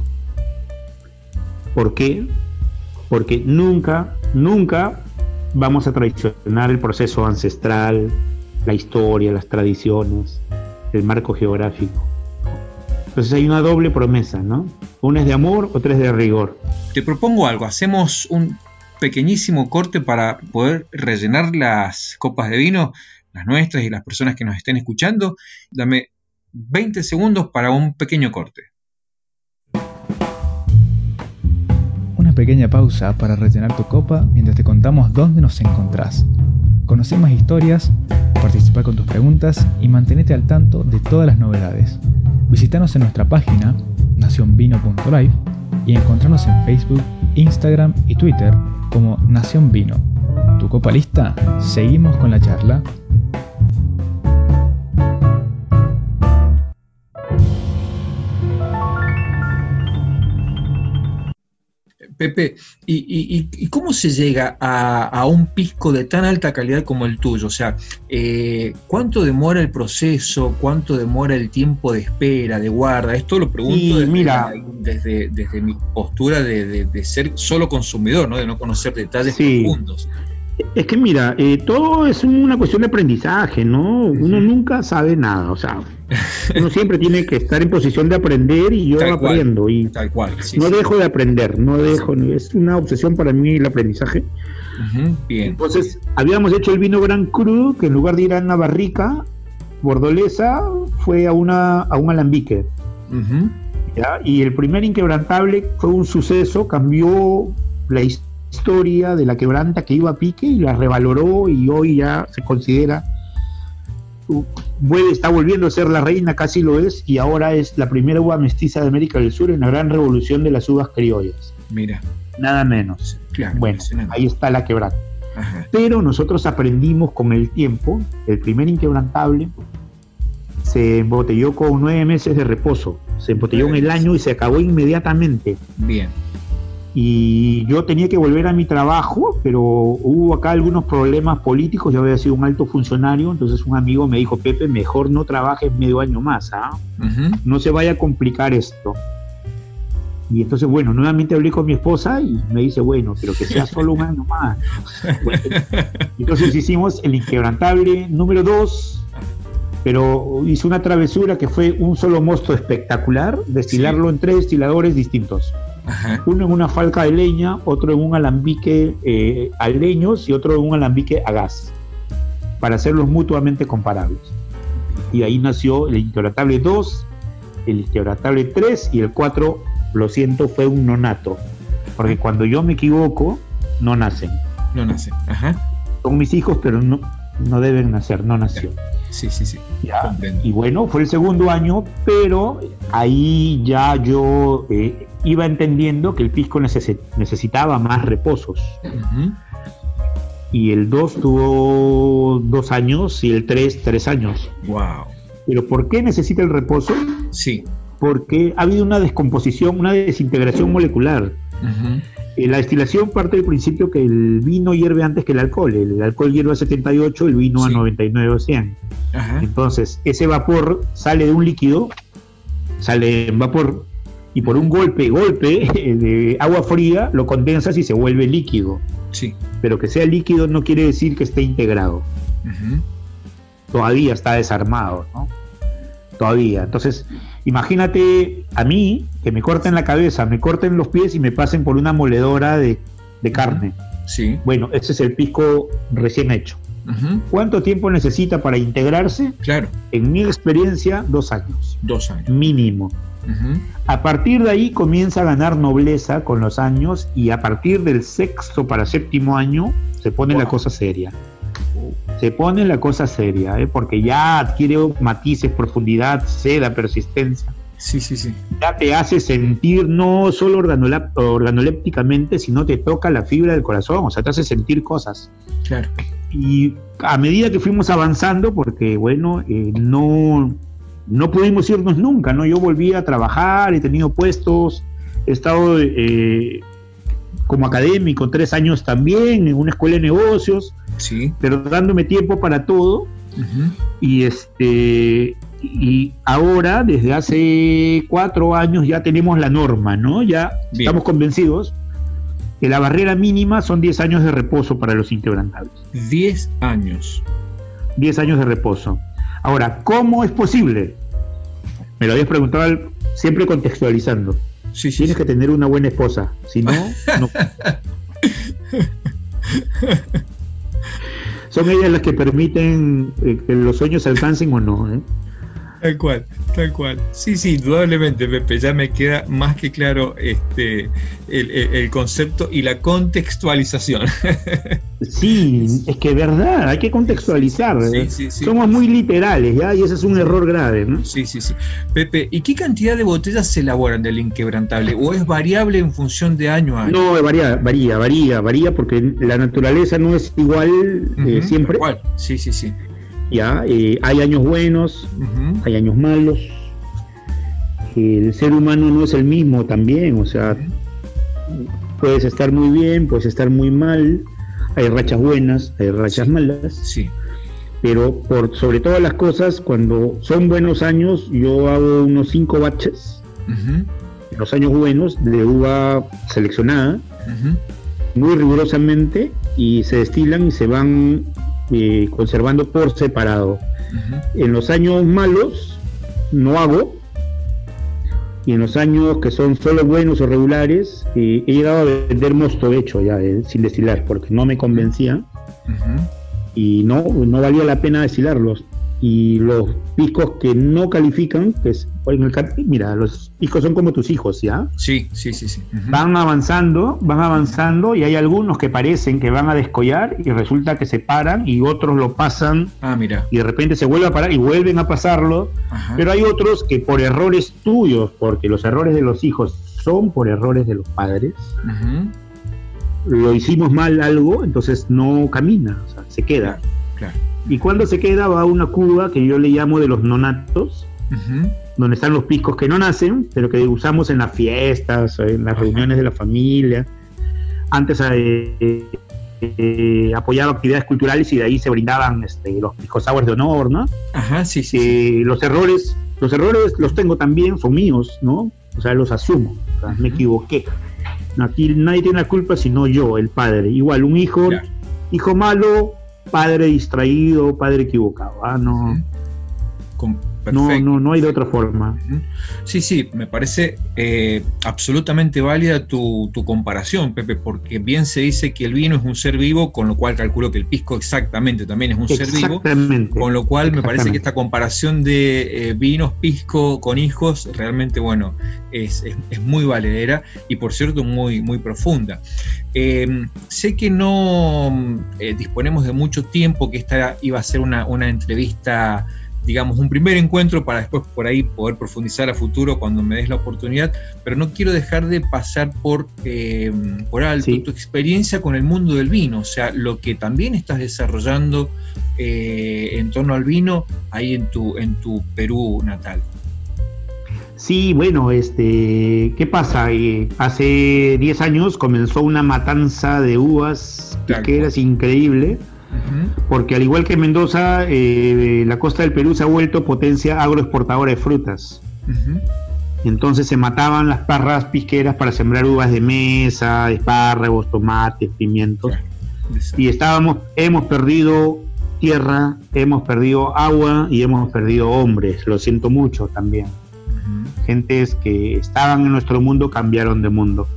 ¿Por qué? Porque nunca, nunca vamos a traicionar el proceso ancestral, la historia, las tradiciones, el marco geográfico. Entonces hay una doble promesa, ¿no? Una es de amor, otra es de rigor. Te propongo algo, hacemos un pequeñísimo corte para poder rellenar las copas de vino, las nuestras y las personas que nos estén escuchando. Dame veinte segundos para un pequeño corte. Una pequeña pausa para rellenar tu copa mientras te contamos dónde nos encontrás. Conoce más historias, participa con tus preguntas y mantenete al tanto de todas las novedades. Visítanos en nuestra página nación vino punto live y encontrarnos en Facebook, Instagram y Twitter como Nación Vino. ¿Tu copa lista? Seguimos con la charla. Pepe, ¿y, y, y cómo se llega a, a un pisco de tan alta calidad como el tuyo? O sea, eh, ¿cuánto demora el proceso? ¿Cuánto demora el tiempo de espera, de guarda? Esto lo pregunto Sí, desde, mira, la- desde, desde mi postura de, de- de ser solo consumidor, ¿no? De no conocer detalles sí. profundos. Es que mira, eh, todo es una cuestión de aprendizaje, ¿no? Uno Ujú. nunca sabe nada, o sea, uno siempre tiene que estar en posición de aprender y yo Tal cual, aprendo y tal cual. Sí, no sí. dejo de aprender, no dejo, es una obsesión para mí el aprendizaje. Ujú, bien. Entonces, habíamos hecho el vino Gran Cru, que en lugar de ir a una barrica bordolesa, fue a, una, a un alambique. Ujú. ¿Ya? Y el primer inquebrantable fue un suceso, cambió la his- historia de la quebranta que iba a pique y la revaloró y hoy ya se considera, uh, vuelve- está volviendo a ser la reina, casi lo es, y ahora es la primera uva mestiza de América del Sur en la gran revolución de las uvas criollas. Mira, Nada menos. claro, Bueno, impresionante. ahí está la quebranta. Ajá. Pero nosotros aprendimos con el tiempo, el primer inquebrantable se embotelló con nueve meses de reposo, se embotelló en el año y se acabó inmediatamente. Bien. Y yo tenía que volver a mi trabajo, pero hubo acá algunos problemas políticos, yo había sido un alto funcionario, entonces un amigo me dijo, Pepe, mejor no trabajes medio año más, ¿ah? Ujú. No se vaya a complicar esto. Y entonces, bueno, nuevamente hablé con mi esposa y me dice, bueno, pero que sea solo un año más. Bueno, entonces hicimos el inquebrantable número dos, pero hice una travesura que fue un solo mosto espectacular, destilarlo en tres destiladores distintos. Ajá. Uno en una falca de leña, otro en un alambique eh, a leños y otro en un alambique a gas, para hacerlos mutuamente comparables. Y ahí nació el inquebrantable dos, el inquebrantable tres y el cuatro, lo siento, fue un nonato, porque cuando yo me equivoco, no nacen. No nace. Ajá. Son mis hijos, pero no, no deben nacer, no nació. Sí, sí, sí. Ya. Comprendo. Y bueno, fue el segundo año, pero ahí ya yo eh, iba entendiendo que el pisco necesi- necesitaba más reposos. Ujú. Y el dos tuvo dos años y el tres, tres años. Wow. ¿Pero por qué necesita el reposo? Sí. Porque ha habido una descomposición, una desintegración molecular. Ujú. Eh, la destilación parte del principio que el vino hierve antes que el alcohol. El alcohol hierve a setenta y ocho, el vino Sí. a noventa y nueve o cien. Ajá. Entonces, ese vapor sale de un líquido, sale en vapor, y por un golpe, golpe de agua fría, lo condensas y se vuelve líquido. Sí. Pero que sea líquido no quiere decir que esté integrado. Ujú. Todavía está desarmado, ¿no? Todavía. Entonces, imagínate a mí, que me corten la cabeza, me corten los pies y me pasen por una moledora de, de carne. Sí. Bueno, ese es el pisco recién hecho. Ujú. ¿Cuánto tiempo necesita para integrarse? Claro. En mi experiencia, dos años, Dos años. mínimo. Ujú. A partir de ahí comienza a ganar nobleza con los años y a partir del sexto para séptimo año se pone Wow. la cosa seria. Se pone la cosa seria, ¿eh? Porque ya adquiere matices, profundidad, seda, persistencia. Sí, sí, sí. Ya te hace sentir no solo organolep- organolépticamente, sino te toca la fibra del corazón, o sea, te hace sentir cosas. Claro. Y a medida que fuimos avanzando, porque bueno, eh, no, no pudimos irnos nunca, ¿no? Yo volví a trabajar, he tenido puestos, he estado eh, como académico tres años también en una escuela de negocios, Sí. pero dándome tiempo para todo. Ujú. Y este y ahora, desde hace cuatro años, ya tenemos la norma, ¿no? Ya Bien. estamos convencidos que la barrera mínima son diez años de reposo para los inquebrantables. Diez años. diez años de reposo. Ahora, ¿cómo es posible? Me lo habías preguntado al- siempre contextualizando. Sí, sí. Tienes sí. que tener una buena esposa, si no, no. Son ellas las que permiten eh, que los sueños se alcancen o no, ¿eh? Tal cual, tal cual. Sí, sí, indudablemente, Pepe, ya me queda más que claro este el, el- el concepto y la contextualización. Sí, es que es verdad, hay que contextualizar. Sí, ¿eh? sí, sí. Somos muy literales, ¿ya? Y ese es un error grave, ¿no? Sí, sí, sí. Pepe, ¿y qué cantidad de botellas se elaboran del inquebrantable? ¿O es variable en función de año a año? No, varía, varía, varía, varía, porque la naturaleza no es igual eh, Ujú, siempre. tal cual. Sí, sí, sí. Ya, eh, hay años buenos, Ujú. hay años malos. El ser humano no es el mismo también, o sea, puedes estar muy bien, puedes estar muy mal, hay rachas buenas, hay rachas sí, malas, sí. Pero por sobre todas las cosas, cuando son buenos años, yo hago unos cinco baches, uh-huh. en los años buenos, de uva seleccionada, uh-huh. muy rigurosamente, y se destilan y se van eh, conservando por separado. Uh-huh. En los años malos no hago, y en los años que son solo buenos o regulares, eh, he llegado a vender mosto hecho ya, eh, sin destilar, porque no me convencía. Uh-huh. Y no, no valía la pena destilarlos. Y los piscos que no califican, que es, en el, mira, los piscos son como tus hijos, ¿ya? Sí, sí, sí, sí. Uh-huh. Van avanzando, van avanzando, y hay algunos que parecen que van a descollar y resulta que se paran, y otros lo pasan, ah, mira. y de repente se vuelve a parar y vuelven a pasarlo. Ajá. Pero hay otros que por errores tuyos, porque los errores de los hijos son por errores de los padres, uh-huh. lo hicimos mal algo, entonces no camina, o sea, se queda. Claro. Y cuando se queda va a una cuba que yo le llamo de los nonatos, uh-huh. donde están los piscos que no nacen, pero que usamos en las fiestas, en las uh-huh. reuniones de la familia. Antes eh, eh, apoyaba actividades culturales y de ahí se brindaban este, los pisco sours de honor, ¿no? Ajá, sí, sí. Eh, sí. Los errores, los errores los tengo también, son míos, ¿no? O sea, los asumo, o sea, uh-huh. me equivoqué. Aquí nadie tiene la culpa sino yo, el padre. Igual, un hijo, claro. hijo malo, padre distraído, padre equivocado. Ah, no. Con, no, no, no hay de otra forma. Sí, sí, me parece eh, absolutamente válida tu, tu comparación, Pepe, porque bien se dice que el vino es un ser vivo, con lo cual calculo que el pisco exactamente también es un ser vivo, con lo cual me parece que esta comparación de eh, vinos pisco con hijos realmente, bueno, es, es, es muy valedera y por cierto muy, muy profunda. Eh, sé que no eh, disponemos de mucho tiempo, que esta iba a ser una, una entrevista, digamos, un primer encuentro para después por ahí poder profundizar a futuro cuando me des la oportunidad, pero no quiero dejar de pasar por, eh, por alto sí. tu experiencia con el mundo del vino, o sea, lo que también estás desarrollando eh, en torno al vino ahí en tu, en tu Perú natal. Sí, bueno, este, ¿qué pasa? Eh, hace diez años comenzó una matanza de uvas pisqueras increíble. Uh-huh. Porque al igual que Mendoza, eh, la costa del Perú se ha vuelto potencia agroexportadora de frutas. Uh-huh. Entonces se mataban las parras pisqueras para sembrar uvas de mesa, espárragos, tomates, pimientos. Claro. Y estábamos, hemos perdido tierra, hemos perdido agua y hemos perdido hombres. Lo siento mucho también. Uh-huh. Gentes que estaban en nuestro mundo cambiaron de mundo.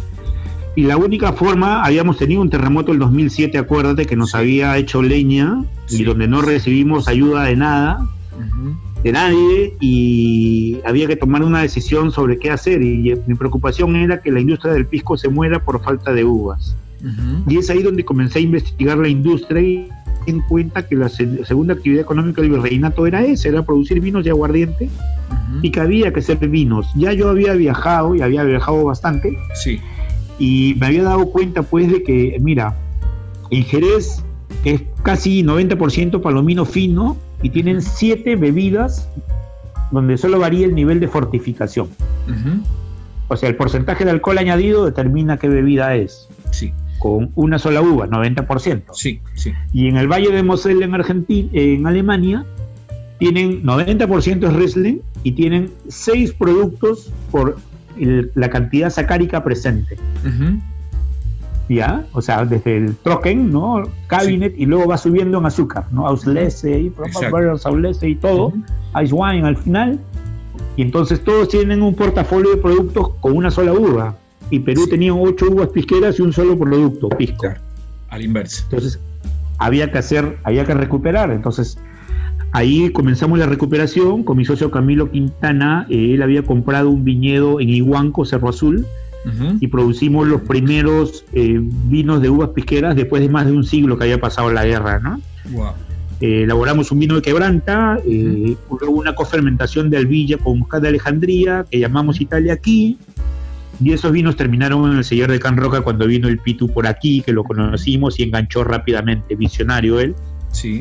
Y la única forma, habíamos tenido un terremoto en el dos mil siete, acuérdate, que nos sí. había hecho leña, sí. y donde no recibimos ayuda de nada, uh-huh. de nadie, y había que tomar una decisión sobre qué hacer, y mi preocupación era que la industria del pisco se muera por falta de uvas. Uh-huh. Y es ahí donde comencé a investigar la industria y en cuenta que la se- segunda actividad económica del virreinato era esa, era producir vinos y aguardiente, uh-huh. y que había que hacer vinos. Ya yo había viajado, y había viajado bastante, sí. y me había dado cuenta pues de que, mira, en Jerez es casi noventa por ciento palomino fino y tienen siete bebidas donde solo varía el nivel de fortificación. Uh-huh. O sea, el porcentaje de alcohol añadido determina qué bebida es. Sí. Con una sola uva, noventa por ciento. Sí, sí. Y en el Valle de Mosel en Argentina, en Alemania, tienen noventa por ciento es Riesling y tienen seis productos por el, la cantidad sacárica presente. Uh-huh. ¿Ya? O sea, desde el Trocken, ¿no? Cabinet, sí. Y luego va subiendo en azúcar, ¿no? Auslese y Auslese y todo, uh-huh. Ice Wine al final. Y entonces todos tienen un portafolio de productos con una sola uva. Y Perú sí. tenía ocho uvas pisqueras y un solo producto, pisco. Claro. Al inverso. Entonces, había que hacer, había que recuperar. Entonces, ahí comenzamos la recuperación con mi socio Camilo Quintana. Eh, él había comprado un viñedo en Iguanco, Cerro Azul, uh-huh. y producimos los primeros eh, vinos de uvas pisqueras después de más de un siglo que había pasado la guerra, ¿no? Wow. Eh, elaboramos un vino de quebranta, eh, uh-huh. luego una cofermentación de Albilla con Muscat de Alejandría, que llamamos Italia aquí, y esos vinos terminaron en el Sellar de Can Roca cuando vino el Pitu por aquí, que lo conocimos y enganchó rápidamente, visionario él. Sí.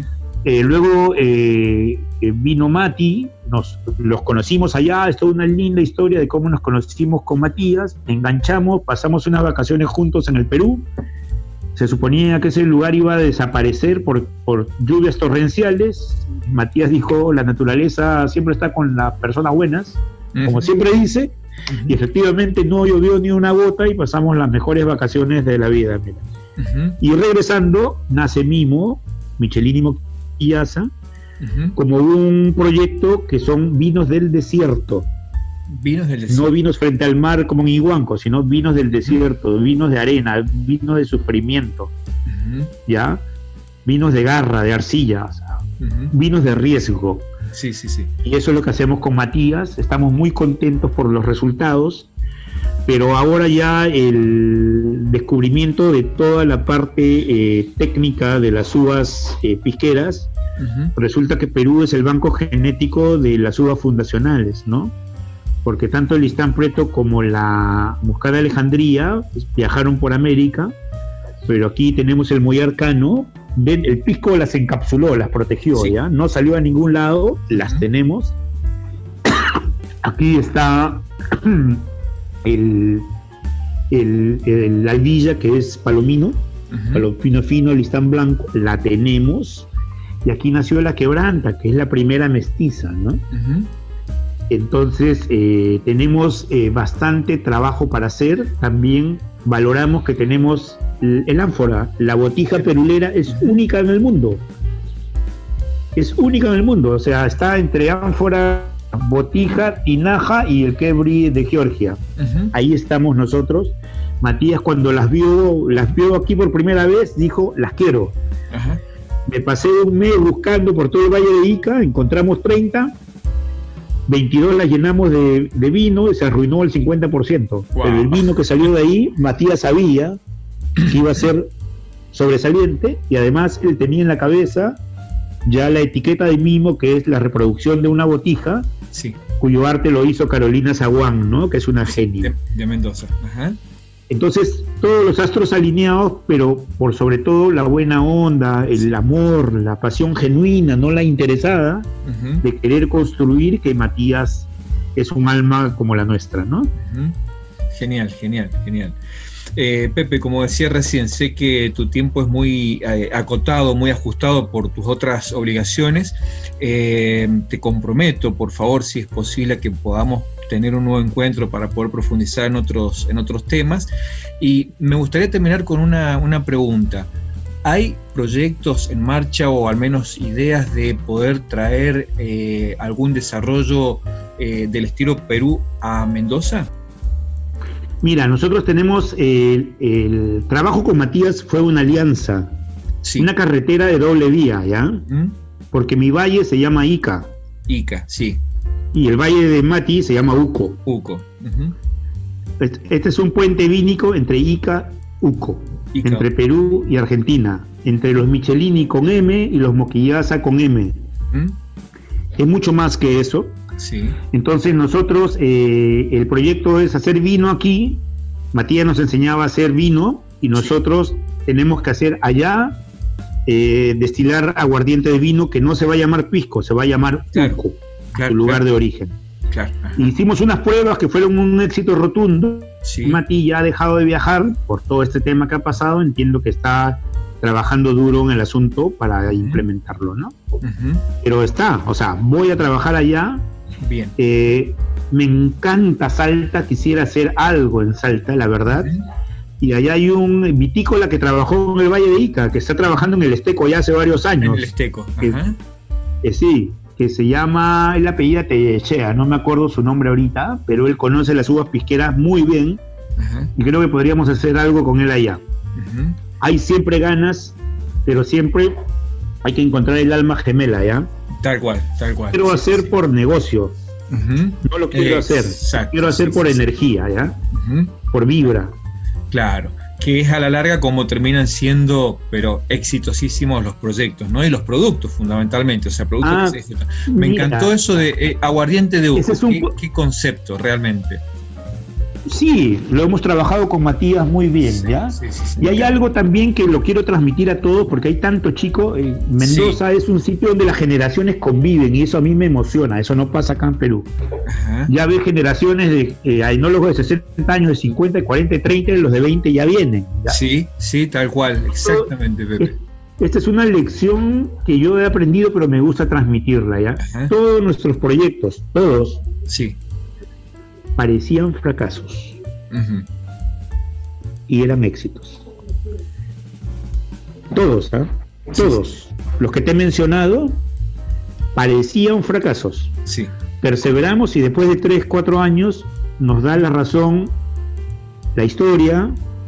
Eh, luego eh, vino Mati, nos, los conocimos allá, es toda una linda historia de cómo nos conocimos con Matías, enganchamos, pasamos unas vacaciones juntos en el Perú, se suponía que ese lugar iba a desaparecer por, por lluvias torrenciales. Matías dijo, la naturaleza siempre está con las personas buenas, uh-huh. como siempre dice, uh-huh. y efectivamente no llovió ni una gota y pasamos las mejores vacaciones de la vida. Mira. Uh-huh. Y regresando, nace Mimo, Michelini Moquillaza, uh-huh. como un proyecto que son vinos del desierto. Vinos del desierto. No vinos frente al mar como en Iguanco, sino vinos del desierto, vinos de arena, vinos de sufrimiento, uh-huh. ¿ya? Vinos de garra, de arcilla, o sea, uh-huh. vinos de riesgo. Sí, sí, sí. Y eso es lo que hacemos con Matías, estamos muy contentos por los resultados, pero ahora ya el descubrimiento de toda la parte eh, técnica de las uvas eh, pisqueras, uh-huh. resulta que Perú es el banco genético de las uvas fundacionales, ¿no? Porque tanto el Listán Preto como la Muscada Alejandría pues, viajaron por América, pero aquí tenemos el Mollar Cano, el pisco las encapsuló, las protegió, sí. ¿ya? No salió a ningún lado, las uh-huh. tenemos. Aquí está el, el, el Albilla, que es Palomino, uh-huh. Palomino fino, Listán blanco, la tenemos. Y aquí nació la Quebranta, que es la primera mestiza, ¿no? Uh-huh. Entonces eh, tenemos eh, bastante trabajo para hacer. También valoramos que tenemos el, el ánfora, la botija perulera es única en el mundo. Es única en el mundo, o sea, está entre ánfora, botija, tinaja y el Kebri de Georgia. Uh-huh. Ahí estamos nosotros. Matías cuando las vio, las vio aquí por primera vez, dijo, las quiero. Uh-huh. Me pasé un mes buscando por todo el Valle de Ica, encontramos treinta. veintidós las llenamos de, de vino y se arruinó el cincuenta por ciento. Wow. Pero el vino que salió de ahí, Matías sabía que iba a ser sobresaliente y además él tenía en la cabeza ya la etiqueta de Mimo, que es la reproducción de una botija, sí. cuyo arte lo hizo Carolina Zaguán, ¿no? Que es una genia. De, de Mendoza. Ajá. Entonces, todos los astros alineados, pero por sobre todo la buena onda, el amor, la pasión genuina, no la interesada, uh-huh. de querer construir, que Matías es un alma como la nuestra, ¿no? Uh-huh. Genial, genial, genial. Eh, Pepe, como decía recién, sé que tu tiempo es muy eh, acotado, muy ajustado por tus otras obligaciones. Eh, te comprometo, por favor, si es posible, que podamos tener un nuevo encuentro para poder profundizar en otros, en otros temas. Y me gustaría terminar con una, una pregunta. ¿Hay proyectos en marcha o al menos ideas de poder traer eh, algún desarrollo eh, del estilo Perú a Mendoza? Mira, nosotros tenemos el, el trabajo con Matías fue una alianza, sí. una carretera de doble vía, ¿ya? ¿Mm? Porque mi valle se llama Ica. Ica, sí. Y el valle de Mati se llama Uco. Uco. Uh-huh. Este es un puente vínico entre Ica y Uco, Ica. Entre Perú y Argentina, entre los Michelini con M y los Moquillaza con M. ¿Mm? Es mucho más que eso. Sí. Entonces nosotros, eh, el proyecto es hacer vino aquí. Matías nos enseñaba a hacer vino y nosotros sí. tenemos que hacer allá, eh, destilar aguardiente de vino que no se va a llamar pisco, se va a llamar claro. Uco, claro, su lugar claro. de origen. Claro. Hicimos unas pruebas que fueron un éxito rotundo. Sí. Mati ya ha dejado de viajar por todo este tema que ha pasado. Entiendo que está trabajando duro en el asunto para uh-huh. implementarlo, ¿no? Uh-huh. Pero está, o sea, voy a trabajar allá. Bien. Eh, me encanta Salta, quisiera hacer algo en Salta, la verdad. Uh-huh. Y allá hay un vitícola que trabajó en el Valle de Ica, que está trabajando en el Esteco ya hace varios años. En el Esteco, que, ajá. Eh, sí, que se llama, el apellido Tellechea, no me acuerdo su nombre ahorita, pero él conoce las uvas pisqueras muy bien. Uh-huh. Y creo que podríamos hacer algo con él allá. Uh-huh. Hay siempre ganas, pero siempre hay que encontrar el alma gemela, ¿ya? Tal cual, tal cual. Quiero sí, hacer sí. por negocio. Uh-huh. No lo quiero Exacto, hacer. Quiero hacer sí, por sí, energía, ¿ya? Uh-huh. Por vibra. Claro, que es a la larga como terminan siendo, pero exitosísimos los proyectos, ¿no? Y los productos, fundamentalmente. O sea, productos ah, que se ejecutan. Me mira, encantó eso de eh, aguardiente de uva. Es un... ¿Qué, ¿Qué concepto realmente? Sí, lo hemos trabajado con Matías muy bien, sí, ¿ya? Sí, sí, sí, y hay algo también que lo quiero transmitir a todos, porque hay tanto chico. Eh, Mendoza sí. es un sitio donde las generaciones conviven, y eso a mí me emociona. Eso no pasa acá en Perú. Ajá. Ya ves generaciones de eh, enólogos de sesenta años, de cincuenta, de cuarenta, de treinta, los de veinte ya vienen, ¿ya? Sí, sí, tal cual, exactamente, Pepe. Es, esta es una lección que yo he aprendido, pero me gusta transmitirla, ¿ya? Ajá. Todos nuestros proyectos, todos, sí, parecían fracasos. Uh-huh. Y eran éxitos. Todos, ¿eh? Todos. Sí, sí. Los que te he mencionado parecían fracasos. Sí. Perseveramos y después de tres, cuatro años nos da la razón la historia,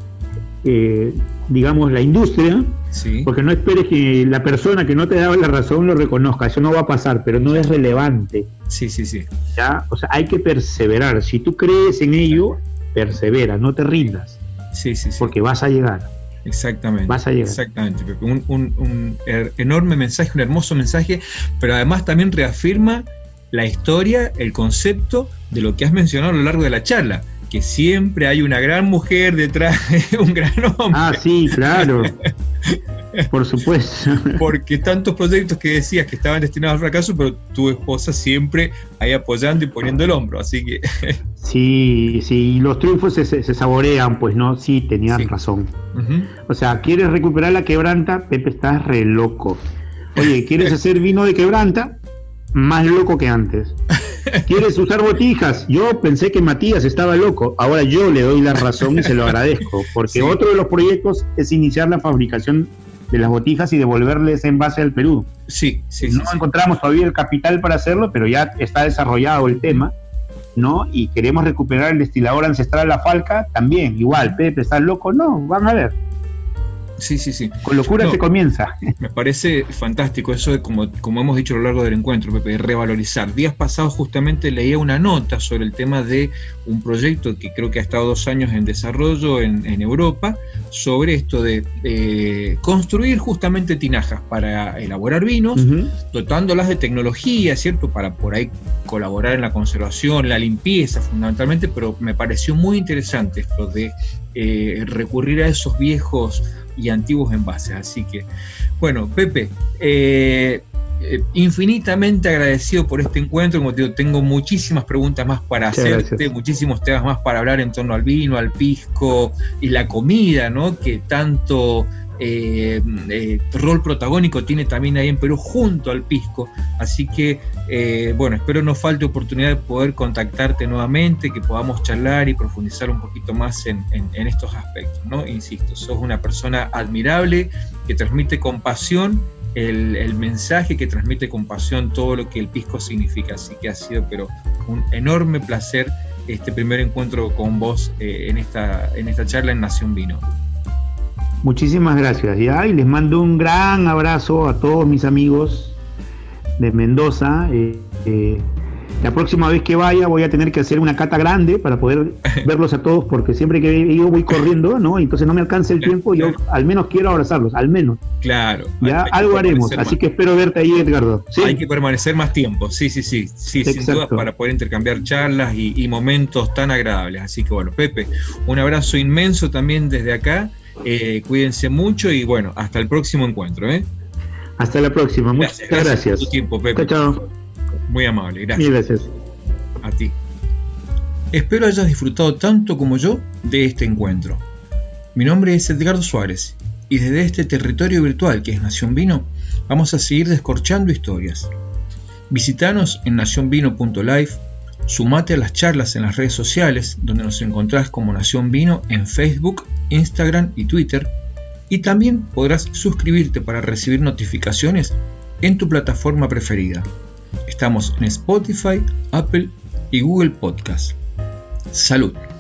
eh, digamos la industria, sí. Porque no esperes que la persona que no te daba la razón lo reconozca, eso no va a pasar, pero no es relevante. Sí, sí, sí. ¿Ya? O sea, hay que perseverar. Si tú crees en ello, persevera, no te rindas. Sí, sí, sí. Porque vas a llegar. Exactamente. Vas a llegar. Exactamente, Pepe. Un, un, un enorme mensaje, un hermoso mensaje, pero además también reafirma la historia, el concepto de lo que has mencionado a lo largo de la charla, que siempre hay una gran mujer detrás de un gran hombre. Ah, sí, claro. Por supuesto. Porque tantos proyectos que decías que estaban destinados al fracaso, pero tu esposa siempre ahí apoyando y poniendo el hombro, así que... Sí, sí, los triunfos se, se saborean, pues, ¿no? Sí, tenías sí. razón. Uh-huh. O sea, ¿quieres recuperar la quebranta? Pepe, estás re loco. Oye, ¿quieres hacer vino de quebranta? Más loco que antes. ¿Quieres usar botijas? Yo pensé que Matías estaba loco. Ahora yo le doy la razón y se lo agradezco. Porque sí. Otro de los proyectos es iniciar la fabricación de las botijas y devolverle ese envase al Perú. Sí, sí. No sí, encontramos sí. todavía el capital para hacerlo, pero ya está desarrollado el tema, ¿no? Y queremos recuperar el destilador ancestral La Falca también. Igual, Pepe, ¿estás loco? No, van a ver. Sí, sí, sí. Con locura no, se comienza. Me parece fantástico eso de, como, como hemos dicho a lo largo del encuentro, Pepe, de revalorizar. Días pasados justamente leía una nota sobre el tema de un proyecto que creo que ha estado dos años en desarrollo en, en Europa, sobre esto de eh, construir justamente tinajas para elaborar vinos, uh-huh. dotándolas de tecnología, ¿cierto? Para por ahí colaborar en la conservación, la limpieza fundamentalmente, pero me pareció muy interesante esto de eh, recurrir a esos viejos y antiguos envases. Así que, bueno, Pepe, eh, eh, infinitamente agradecido por este encuentro. Como te digo, tengo muchísimas preguntas más para Muchas hacerte, gracias. Muchísimos temas más para hablar en torno al vino, al pisco y la comida, ¿no? Que tanto eh, eh, rol protagónico tiene también ahí en Perú junto al pisco. Así que, eh, bueno, espero no falte oportunidad de poder contactarte nuevamente, que podamos charlar y profundizar un poquito más en, en, en estos aspectos, ¿no? Insisto, sos una persona admirable que transmite con pasión el, el mensaje, que transmite con pasión todo lo que el pisco significa. Así que ha sido pero un enorme placer este primer encuentro con vos eh, en, esta, en esta charla en Nación Vino. Muchísimas gracias, ¿ya? Y les mando un gran abrazo a todos mis amigos de Mendoza. Eh, eh, la próxima vez que vaya voy a tener que hacer una cata grande para poder verlos a todos, porque siempre que yo voy corriendo, ¿no? Entonces no me alcanza el tiempo, yo al menos quiero abrazarlos, al menos. Claro. Ya algo haremos, así más. Que espero verte ahí, Edgardo. ¿Sí? Hay que permanecer más tiempo, sí, sí, sí, sí, sin duda, para poder intercambiar charlas y, y momentos tan agradables. Así que bueno, Pepe, un abrazo inmenso también desde acá. Eh, cuídense mucho y bueno, hasta el próximo encuentro, ¿eh? Hasta la próxima, muchas gracias. Gracias, gracias. por tu tiempo, Pepe. Chao, chao. Muy amable, gracias. Mil gracias. A ti. Espero hayas disfrutado tanto como yo de este encuentro. Mi nombre es Edgardo Suárez y desde este territorio virtual que es Nación Vino, vamos a seguir descorchando historias. Visítanos en nación vino punto live. Sumate a las charlas en las redes sociales, donde nos encontrás como Nación Vino en Facebook, Instagram y Twitter, y también podrás suscribirte para recibir notificaciones en tu plataforma preferida. Estamos en Spotify, Apple y Google Podcast. ¡Salud!